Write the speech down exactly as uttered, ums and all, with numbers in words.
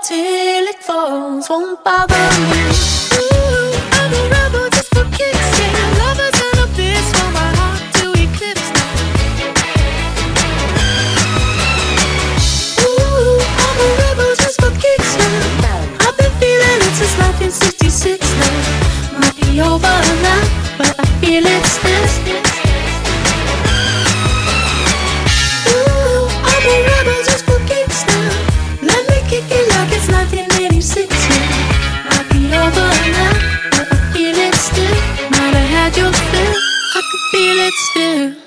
till it falls won't bother me. Ooh, I'm a rebel just for kicks. Yeah, lovers and a bitch for my heart to eclipse now. Ooh, I'm a rebel just for kicks now. I've been feeling it since nineteen sixty-six now. Might be over now, but I feel it still. Ooh, I'm a rebel just for kicks now. Let me kick it like it's nineteen eighty-six now. Might be over now, but I feel it still. Might have had your fill, I could feel it still.